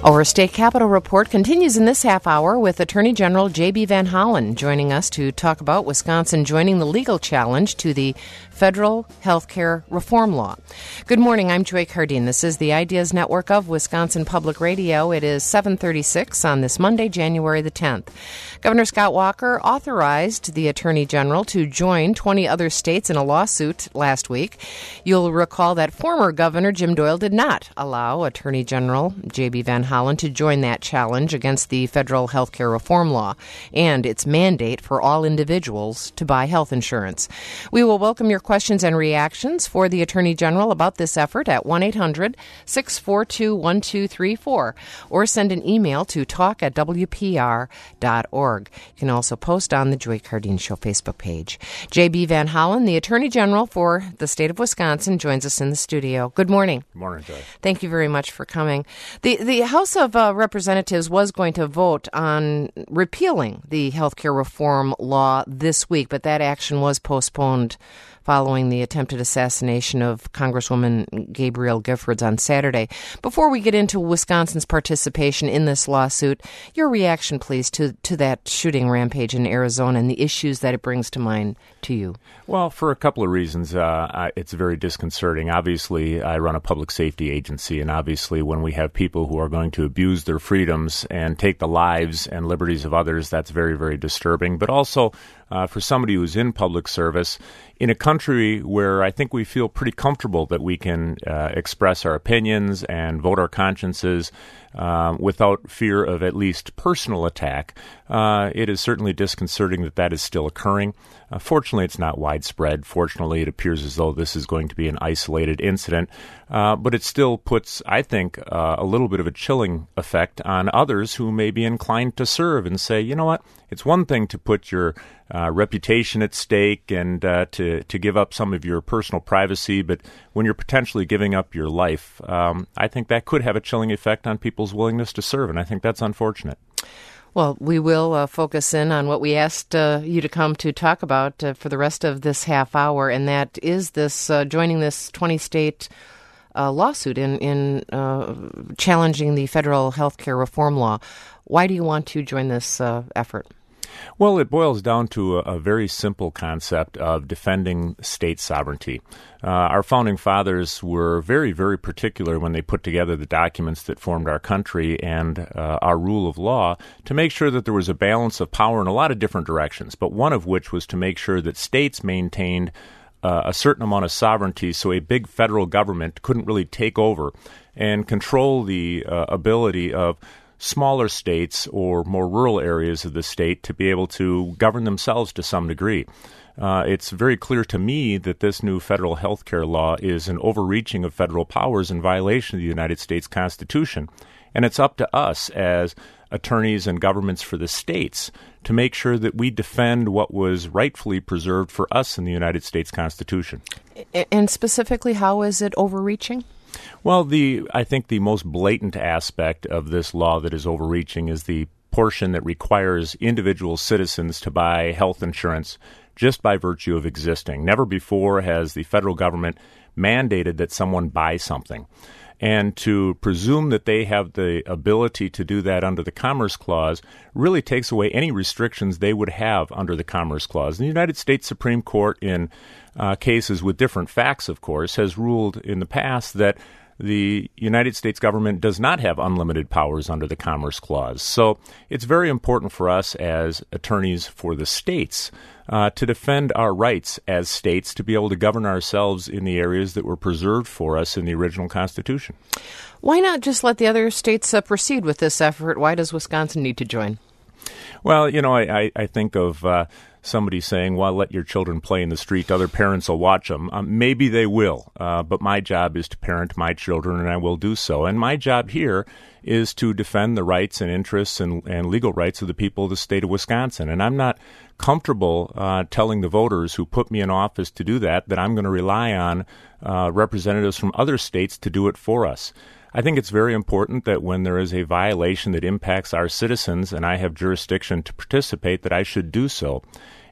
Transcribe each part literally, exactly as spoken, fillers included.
Our State Capitol Report continues in this half hour with Attorney General J B. Van Hollen joining us to talk about Wisconsin joining the legal challenge to the federal health care reform law. Good morning, I'm Joy Cardine. This is the Ideas Network of Wisconsin Public Radio. It is seven thirty-six on this Monday, January the tenth. Governor Scott Walker authorized the Attorney General to join twenty other states in a lawsuit last week. You'll recall that former Governor Jim Doyle did not allow Attorney General J B. Van Hollen to join that challenge against the federal health care reform law and its mandate for all individuals to buy health insurance. We will welcome your questions and reactions for the Attorney General about this effort at one eight hundred six four two one two three four or send an email to talk at w p r dot org. You can also post on the Joy Cardine Show Facebook page. J B. Van Hollen, the Attorney General for the state of Wisconsin, joins us in the studio. Good morning. Good morning, Joy. Thank you very much for coming. The the House of uh, Representatives was going to vote on repealing the health care reform law this week, but that action was postponed following the attempted assassination of Congresswoman Gabrielle Giffords on Saturday. Before we get into Wisconsin's participation in this lawsuit, your reaction, please, to, to that shooting rampage in Arizona and the issues that it brings to mind to you. Well, for a couple of reasons, uh, I, it's very disconcerting. Obviously, I run a public safety agency, and obviously when we have people who are going to abuse their freedoms and take the lives and liberties of others, that's very, very disturbing. But also, uh, for somebody who's in public service, in a country where I think we feel pretty comfortable that we can uh, express our opinions and vote our consciences uh, without fear of at least personal attack, uh, it is certainly disconcerting that that is still occurring. Uh, fortunately, it's not widespread. Fortunately, it appears as though this is going to be an isolated incident, uh, but it still puts, I think, uh, a little bit of a chilling effect on others who may be inclined to serve and say, you know what, it's one thing to put your uh, reputation at stake and uh, to, to give up some of your personal privacy, but when you're potentially giving up your life, um, I think that could have a chilling effect on people's willingness to serve, and I think that's unfortunate. Well, we will uh, focus in on what we asked uh, you to come to talk about uh, for the rest of this half hour, and that is this uh, joining this twenty-state uh, lawsuit in, in uh, challenging the federal health care reform law. Why do you want to join this uh, effort? Well, it boils down to a, a very simple concept of defending state sovereignty. Uh, our founding fathers were very, very particular when they put together the documents that formed our country and uh, our rule of law to make sure that there was a balance of power in a lot of different directions, but one of which was to make sure that states maintained uh, a certain amount of sovereignty so a big federal government couldn't really take over and control the uh, ability of smaller states or more rural areas of the state to be able to govern themselves to some degree. Uh, it's very clear to me that this new federal health care law is an overreaching of federal powers in violation of the United States Constitution. And it's up to us as attorneys and governments for the states to make sure that we defend what was rightfully preserved for us in the United States Constitution. And specifically, how is it overreaching? Well, the I think the most blatant aspect of this law that is overreaching is the portion that requires individual citizens to buy health insurance just by virtue of existing. Never before has the federal government mandated that someone buy something. And to presume that they have the ability to do that under the Commerce Clause really takes away any restrictions they would have under the Commerce Clause. And the United States Supreme Court, in uh, cases with different facts, of course, has ruled in the past that the United States government does not have unlimited powers under the Commerce Clause. So it's very important for us as attorneys for the states uh, to defend our rights as states to be able to govern ourselves in the areas that were preserved for us in the original Constitution. Why not just let the other states uh, proceed with this effort? Why does Wisconsin need to join? Well, you know, I, I, I think of uh, somebody saying, well, let your children play in the street. Other parents will watch them. Um, maybe they will, uh, but my job is to parent my children, and I will do so. And my job here is to defend the rights and interests and, and legal rights of the people of the state of Wisconsin. And I'm not comfortable uh, telling the voters who put me in office to do that that I'm going to rely on uh, representatives from other states to do it for us. I think it's very important that when there is a violation that impacts our citizens and I have jurisdiction to participate, that I should do so.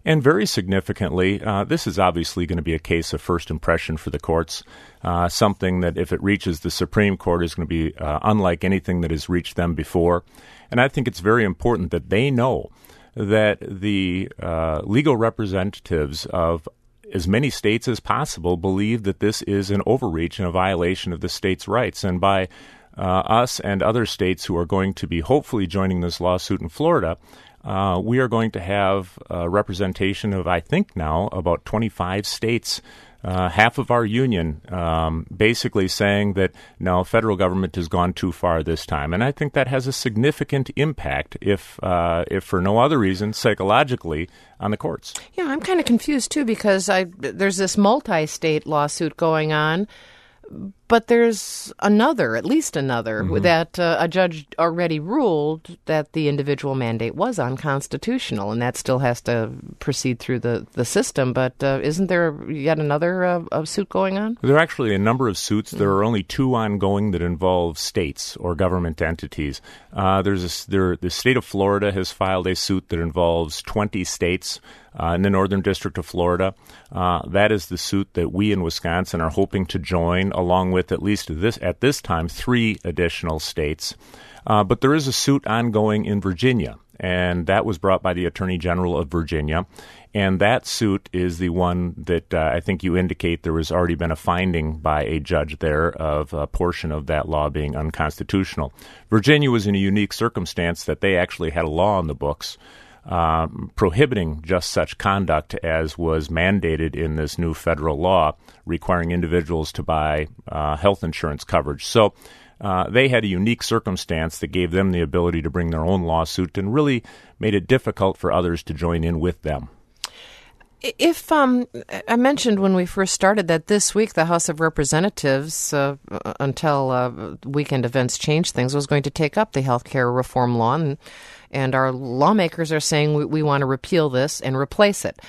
And very significantly, uh, this is obviously going to be a case of first impression for the courts, uh, something that if it reaches the Supreme Court is going to be uh, unlike anything that has reached them before. And I think it's very important that they know that the uh, legal representatives of as many states as possible believe that this is an overreach and a violation of the states' rights. And by uh, us and other states who are going to be hopefully joining this lawsuit in Florida, uh, we are going to have a representation of, I think now, about twenty-five states, uh, half of our union, um, basically saying that, no, federal government has gone too far this time. And I think that has a significant impact, if, uh, if for no other reason, psychologically, on the courts. Yeah, I'm kind of confused, too, because I there's this multi-state lawsuit going on, but there's another, at least another, mm-hmm. that uh, a judge already ruled that the individual mandate was unconstitutional, and that still has to proceed through the, the system. But uh, isn't there yet another uh, suit going on? There are actually a number of suits. There are only two ongoing that involve states or government entities. Uh, there's a, there, the state of Florida has filed a suit that involves twenty states. Uh, in the Northern District of Florida. Uh, that is the suit that we in Wisconsin are hoping to join, along with at least this at this time three additional states. Uh, but there is a suit ongoing in Virginia, and that was brought by the Attorney General of Virginia. And that suit is the one that uh, I think you indicate there has already been a finding by a judge there of a portion of that law being unconstitutional. Virginia was in a unique circumstance that they actually had a law on the books Uh, prohibiting just such conduct as was mandated in this new federal law requiring individuals to buy uh, health insurance coverage. So uh, they had a unique circumstance that gave them the ability to bring their own lawsuit and really made it difficult for others to join in with them. If um, I mentioned when we first started that this week the House of Representatives, uh, until uh, weekend events changed things, was going to take up the health care reform law, and, and our lawmakers are saying we, we want to repeal this and replace it.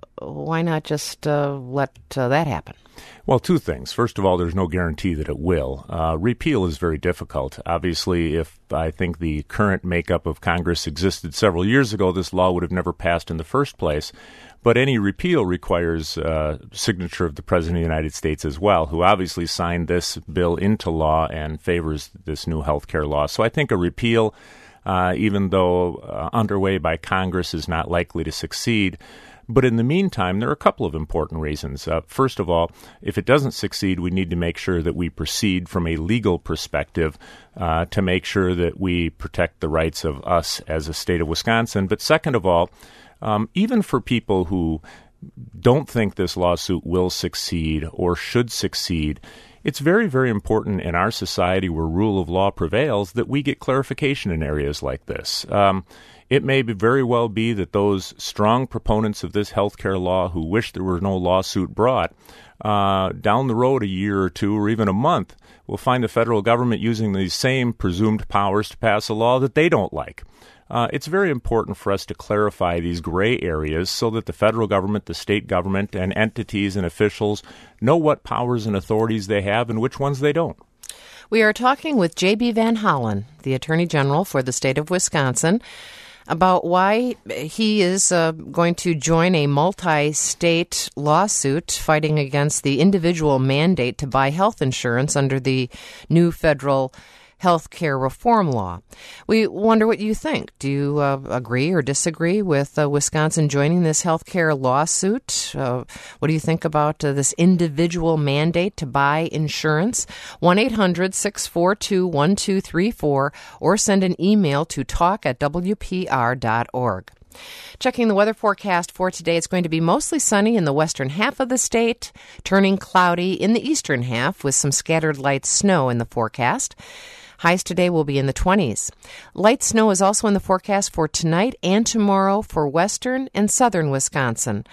Why not just uh, let uh, that happen? Well, two things. First of all, there's no guarantee that it will. Uh, repeal is very difficult. Obviously, if I think the current makeup of Congress existed several years ago, this law would have never passed in the first place. But any repeal requires uh, signature of the President of the United States as well, who obviously signed this bill into law and favors this new health care law. So I think a repeal, uh, even though uh, underway by Congress, is not likely to succeed. But in the meantime, there are a couple of important reasons. Uh, first of all, if it doesn't succeed, we need to make sure that we proceed from a legal perspective uh, to make sure that we protect the rights of us as a state of Wisconsin. But second of all, um, even for people who don't think this lawsuit will succeed or should succeed, it's very, very important in our society where rule of law prevails that we get clarification in areas like this. Um, It may be very well be that those strong proponents of this health care law who wish there were no lawsuit brought, uh, down the road a year or two or even a month, will find the federal government using these same presumed powers to pass a law that they don't like. Uh, it's very important for us to clarify these gray areas so that the federal government, the state government, and entities and officials know what powers and authorities they have and which ones they don't. We are talking with J B Van Hollen, the Attorney General for the state of Wisconsin, about why he is uh, going to join a multi-state lawsuit fighting against the individual mandate to buy health insurance under the new federal health care reform law. We wonder what you think. Do you uh, agree or disagree with uh, Wisconsin joining this health care lawsuit? Uh, what do you think about uh, this individual mandate to buy insurance? one eight hundred six four two one two three four or send an email to talk at w p r dot org. Checking the weather forecast for today, it's going to be mostly sunny in the western half of the state, turning cloudy in the eastern half with some scattered light snow in the forecast. Highs today will be in the twenties. Light snow is also in the forecast for tonight and tomorrow for western and southern Wisconsin.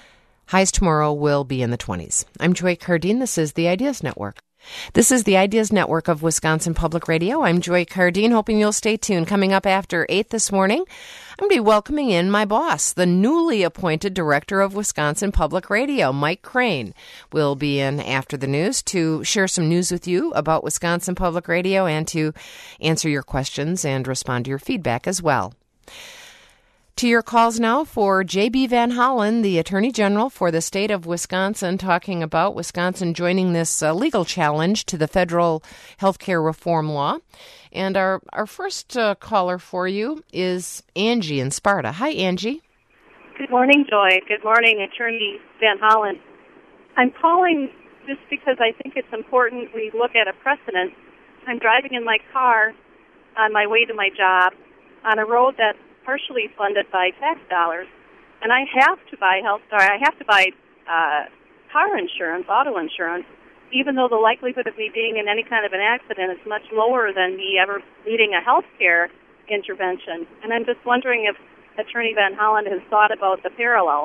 Highs tomorrow will be in the twenties. I'm Joy Cardine. This is the Ideas Network. This is the Ideas Network of Wisconsin Public Radio. I'm Joy Cardine, hoping you'll stay tuned. Coming up after eight this morning, I'm going to be welcoming in my boss, the newly appointed director of Wisconsin Public Radio, Mike Crane. Will be in after the news to share some news with you about Wisconsin Public Radio and to answer your questions and respond to your feedback as well. To your calls now for J B. Van Hollen, the Attorney General for the state of Wisconsin, talking about Wisconsin joining this uh, legal challenge to the federal health care reform law. And our, our first uh, caller for you is Angie in Sparta. Hi, Angie. Good morning, Joy. Good morning, Attorney Van Hollen. I'm calling just because I think it's important we look at a precedent. I'm driving in my car on my way to my job on a road that's partially funded by tax dollars, and I have to buy health. Sorry, I have to buy uh, car insurance, auto insurance, even though the likelihood of me being in any kind of an accident is much lower than me ever needing a health care intervention. And I'm just wondering if Attorney Van Hollen has thought about the parallel.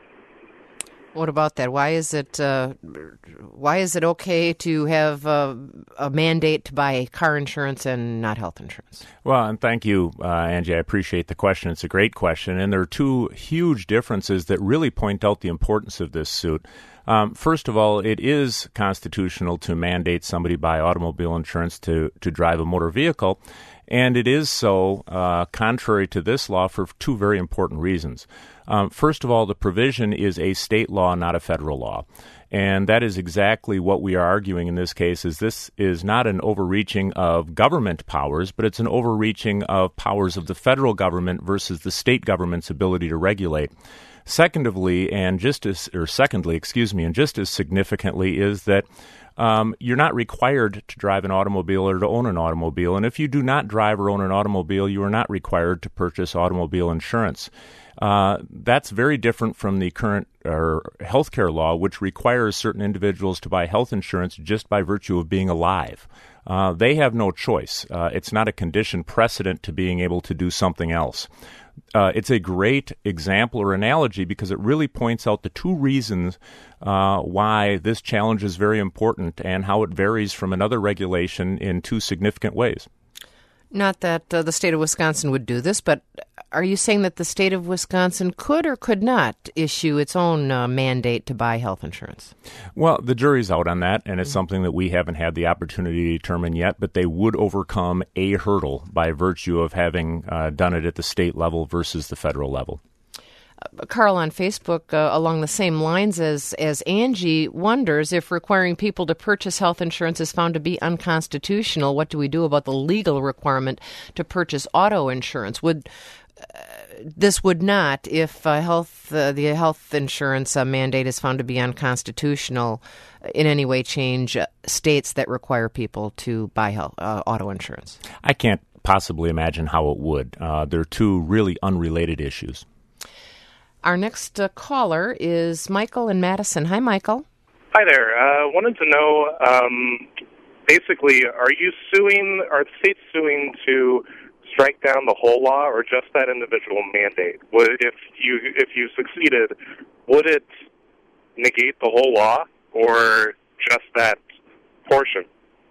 What about that? Why is it uh, why is it okay to have uh, a mandate to buy car insurance and not health insurance? Well, and thank you, uh, Angie. I appreciate the question. It's a great question. And there are two huge differences that really point out the importance of this suit. Um, first of all, it is constitutional to mandate somebody buy automobile insurance to, to drive a motor vehicle. And it is so uh, contrary to this law for two very important reasons. Um, first of all, the provision is a state law, not a federal law. And that is exactly what we are arguing in this case, is this is not an overreaching of government powers, but it's an overreaching of powers of the federal government versus the state government's ability to regulate. Secondly, and just as, or secondly, excuse me, and just as significantly is that Um, you're not required to drive an automobile or to own an automobile. And if you do not drive or own an automobile, you are not required to purchase automobile insurance. Uh, that's very different from the current uh, healthcare law, which requires certain individuals to buy health insurance just by virtue of being alive. Uh, they have no choice. Uh, it's not a condition precedent to being able to do something else. Uh, it's a great example or analogy because it really points out the two reasons uh, why this challenge is very important and how it varies from another regulation in two significant ways. Not that uh, the state of Wisconsin would do this, but are you saying that the state of Wisconsin could or could not issue its own uh, mandate to buy health insurance? Well, the jury's out on that, and it's something that we haven't had the opportunity to determine yet, but they would overcome a hurdle by virtue of having uh, done it at the state level versus the federal level. Uh, Carl on Facebook, uh, along the same lines as, as Angie, wonders if requiring people to purchase health insurance is found to be unconstitutional. What do we do about the legal requirement to purchase auto insurance? Would uh, this would not, if uh, health uh, the health insurance uh, mandate is found to be unconstitutional, in any way change uh, states that require people to buy health, uh, auto insurance? I can't possibly imagine how it would. Uh, they're two really unrelated issues. Our next uh, caller is Michael in Madison. Hi, Michael. Hi there. I uh, wanted to know, um, basically, are you suing, are the states suing to strike down the whole law or just that individual mandate? Would, if you if you succeeded, would it negate the whole law or just that portion?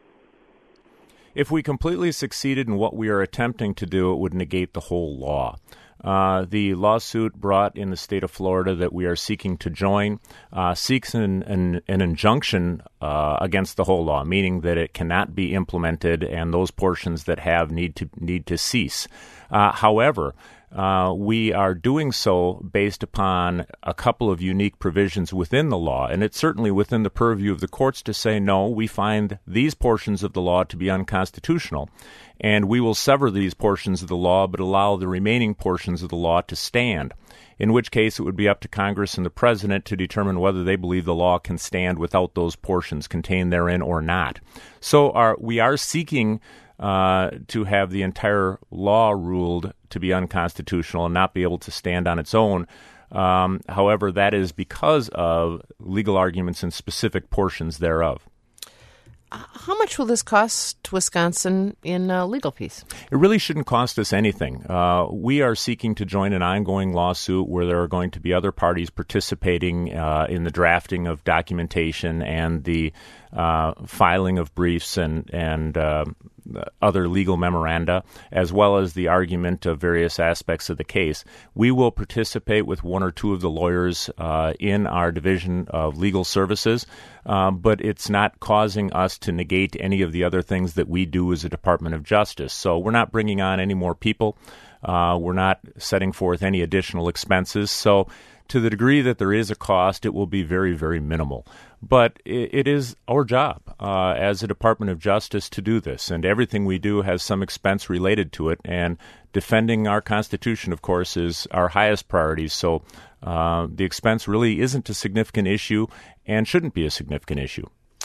If we completely succeeded in what we are attempting to do, it would negate the whole law. Uh, the lawsuit brought in the state of Florida that we are seeking to join uh, seeks an, an, an injunction uh, against the whole law, meaning that it cannot be implemented and those portions that have need to need to cease. Uh, however, Uh, we are doing so based upon a couple of unique provisions within the law, and it's certainly within the purview of the courts to say, no, we find these portions of the law to be unconstitutional, and we will sever these portions of the law but allow the remaining portions of the law to stand, in which case it would be up to Congress and the President to determine whether they believe the law can stand without those portions contained therein or not. So our, we are seeking Uh, to have the entire law ruled to be unconstitutional and not be able to stand on its own. Um, however, that is because of legal arguments in specific portions thereof. How much will this cost Wisconsin in uh, legal fees? It really shouldn't cost us anything. Uh, we are seeking to join an ongoing lawsuit where there are going to be other parties participating uh, in the drafting of documentation and the uh, filing of briefs and, and uh, other legal memoranda, as well as the argument of various aspects of the case. We will participate with one or two of the lawyers uh, in our Division of Legal Services, um, but it's not causing us to negate any of the other things that we do as a Department of Justice. So we're not bringing on any more people. Uh, we're not setting forth any additional expenses. So to the degree that there is a cost, it will be very, very minimal. But it, it is our job uh, as a Department of Justice to do this, and everything we do has some expense related to it, and defending our Constitution, of course, is our highest priority. So uh, the expense really isn't a significant issue and shouldn't be a significant issue.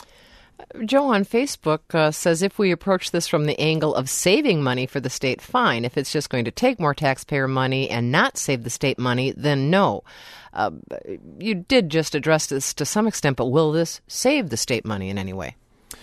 Joe on Facebook uh, says if we approach this from the angle of saving money for the state, fine. If it's just going to take more taxpayer money and not save the state money, then no. Uh, you did just address this to some extent, but will this save the state money in any way?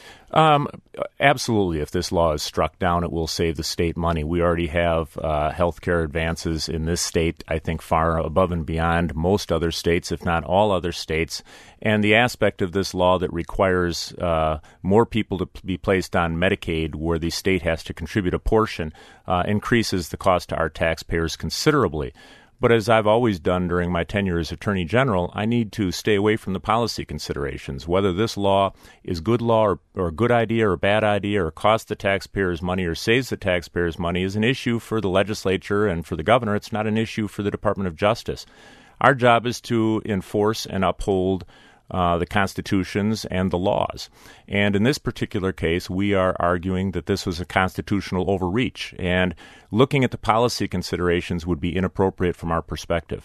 Um, absolutely. If this law is struck down, it will save the state money. We already have uh, health care advances in this state, I think, far above and beyond most other states, if not all other states. And the aspect of this law that requires uh, more people to be placed on Medicaid, where the state has to contribute a portion, uh, increases the cost to our taxpayers considerably. But as I've always done during my tenure as Attorney General, I need to stay away from the policy considerations. Whether this law is good law or, or a good idea or a bad idea or costs the taxpayers money or saves the taxpayers money is an issue for the legislature and for the governor. It's not an issue for the Department of Justice. Our job is to enforce and uphold Uh, the constitutions and the laws. And in this particular case, we are arguing that this was a constitutional overreach, and looking at the policy considerations would be inappropriate from our perspective.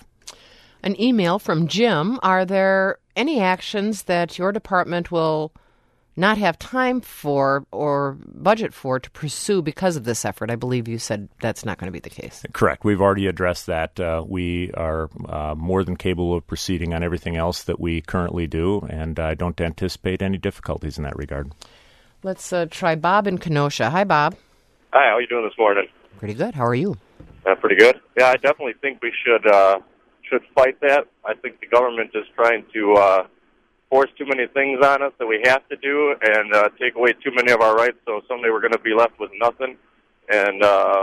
An email from Jim. Are there any actions that your department will not have time for or budget for to pursue because of this effort? I believe you said that's not going to be the case. Correct. We've already addressed that. Uh, we are uh, more than capable of proceeding on everything else that we currently do, and I don't anticipate any difficulties in that regard. Let's uh, try Bob in Kenosha. Hi, Bob. Hi, how are you doing this morning? Pretty good. How are you? Uh, pretty good. Yeah, I definitely think we should uh, should fight that. I think the government is trying to uh, force too many things on us that we have to do and uh, take away too many of our rights, so someday we're going to be left with nothing. And uh,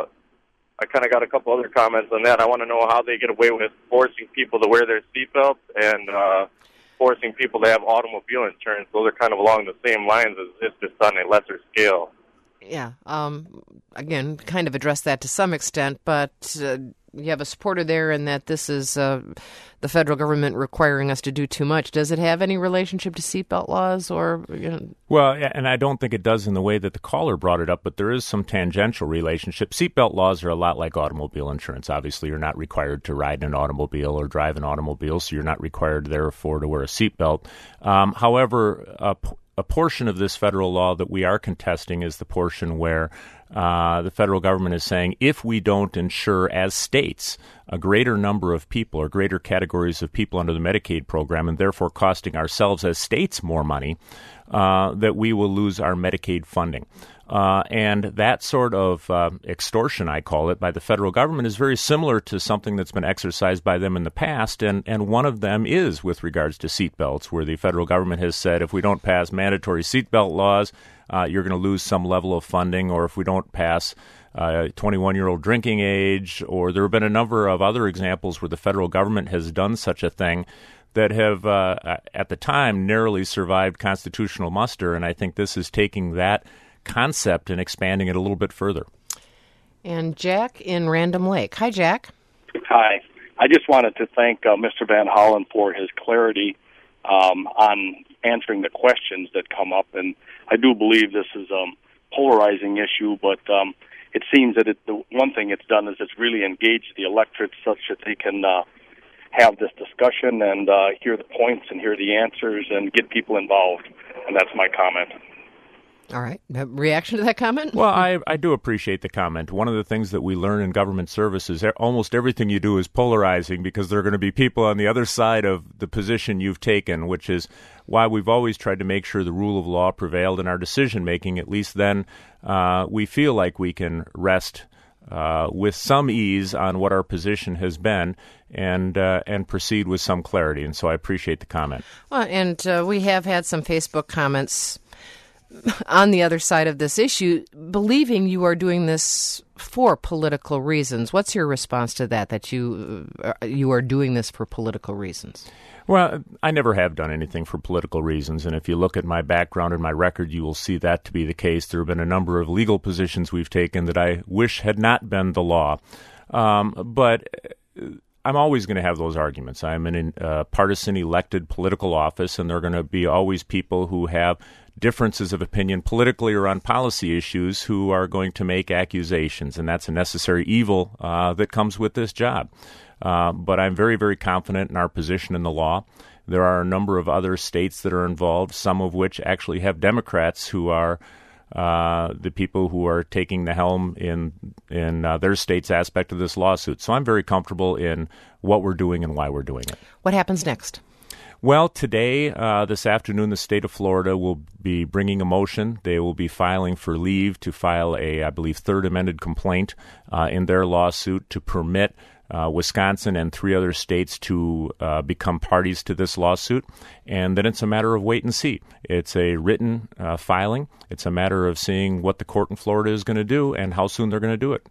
I kind of got a couple other comments on that. I want to know how they get away with forcing people to wear their seatbelts and uh, forcing people to have automobile insurance. Those are kind of along the same lines as it's just on a lesser scale. Yeah. Um, again, kind of addressed that to some extent, but uh, you have a supporter there in that this is uh, the federal government requiring us to do too much. Does it have any relationship to seatbelt laws? Or you know? Well, and I don't think it does in the way that the caller brought it up, but there is some tangential relationship. Seatbelt laws are a lot like automobile insurance. Obviously, you're not required to ride in an automobile or drive an automobile, so you're not required, therefore, to wear a seatbelt. Um, however, a A portion of this federal law that we are contesting is the portion where uh, the federal government is saying if we don't insure as states a greater number of people or greater categories of people under the Medicaid program and therefore costing ourselves as states more money, uh, that we will lose our Medicaid funding. Uh, and that sort of uh, extortion, I call it, by the federal government is very similar to something that's been exercised by them in the past, and, and one of them is with regards to seatbelts, where the federal government has said if we don't pass mandatory seatbelt laws, uh, you're going to lose some level of funding, or if we don't pass uh, twenty-one-year-old drinking age, or there have been a number of other examples where the federal government has done such a thing that have, uh, at the time, narrowly survived constitutional muster, and I think this is taking that concept and expanding it a little bit further. And Jack in Random Lake. Hi, Jack. Hi. I just wanted to thank uh, Mister Van Hollen for his clarity um, on answering the questions that come up. And I do believe this is a polarizing issue, but um, it seems that it, the one thing it's done is it's really engaged the electorate such that they can uh, have this discussion and uh, hear the points and hear the answers and get people involved. And that's my comment. All right. A reaction to that comment? Well, I, I do appreciate the comment. One of the things that we learn in government service is almost everything you do is polarizing because there are going to be people on the other side of the position you've taken, which is why we've always tried to make sure the rule of law prevailed in our decision-making. At least then uh, we feel like we can rest uh, with some ease on what our position has been and uh, and proceed with some clarity. And so I appreciate the comment. Well, and uh, we have had some Facebook comments on the other side of this issue, believing you are doing this for political reasons. What's your response to that, that you uh, you are doing this for political reasons? Well, I never have done anything for political reasons, and if you look at my background and my record, you will see that to be the case. There have been a number of legal positions we've taken that I wish had not been the law. Um, but I'm always going to have those arguments. I'm in a uh, partisan elected political office, and there are going to be always people who have differences of opinion politically or on policy issues who are going to make accusations, and that's a necessary evil uh, that comes with this job. Uh, but I'm very, very confident in our position in the law. There are a number of other states that are involved, some of which actually have Democrats who are uh, the people who are taking the helm in in uh, their state's aspect of this lawsuit. So I'm very comfortable in what we're doing and why we're doing it. What happens next? Well, today, uh, this afternoon, the state of Florida will be bringing a motion. They will be filing for leave to file a, I believe, third amended complaint uh, in their lawsuit to permit Uh, Wisconsin and three other states to uh, become parties to this lawsuit, and then it's a matter of wait and see. It's a written uh, filing. It's a matter of seeing what the court in Florida is going to do and how soon they're going to do it.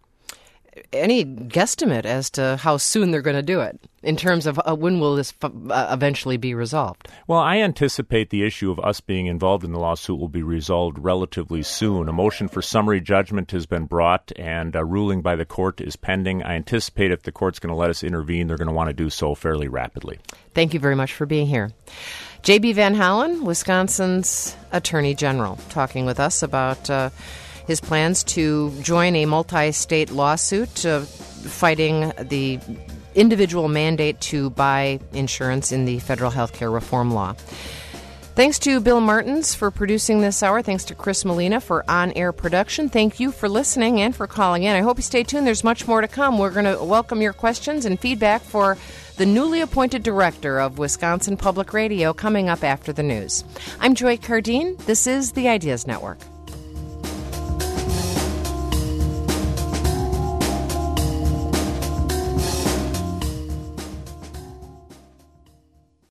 Any guesstimate as to how soon they're going to do it in terms of uh, when will this f- uh, eventually be resolved? Well, I anticipate the issue of us being involved in the lawsuit will be resolved relatively soon. A motion for summary judgment has been brought, and a ruling by the court is pending. I anticipate if the court's going to let us intervene, they're going to want to do so fairly rapidly. Thank you very much for being here. J B Van Hollen, Wisconsin's Attorney General, talking with us about Uh, his plans to join a multi-state lawsuit uh, fighting the individual mandate to buy insurance in the federal health care reform law. Thanks to Bill Martins for producing this hour. Thanks to Chris Molina for on-air production. Thank you for listening and for calling in. I hope you stay tuned. There's much more to come. We're going to welcome your questions and feedback for the newly appointed director of Wisconsin Public Radio coming up after the news. I'm Joy Cardine. This is the Ideas Network.